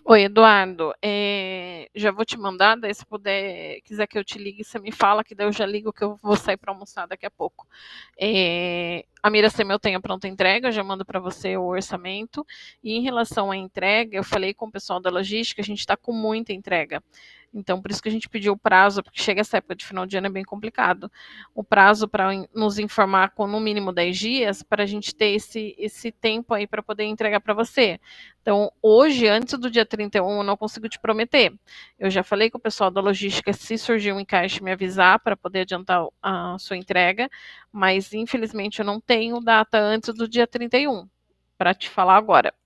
Oi, Eduardo. Já vou te mandar, daí se quiser que eu te ligue, você me fala, que daí eu já ligo que eu vou sair para almoçar daqui a pouco. A Miracema eu tenho a pronta entrega, eu já mando para você o orçamento. E em relação à entrega, eu falei com o pessoal da logística, a gente está com muita entrega. Então, por isso que a gente pediu o prazo, porque chega essa época de final de ano é bem complicado. O prazo para nos informar com no mínimo 10 dias, para a gente ter esse tempo aí para poder entregar para você. Então, hoje, antes do dia 31, eu não consigo te prometer. Eu já falei com o pessoal da logística, se surgir um encaixe, me avisar para poder adiantar a sua entrega, mas infelizmente eu não tenho data antes do dia 31 para te falar agora.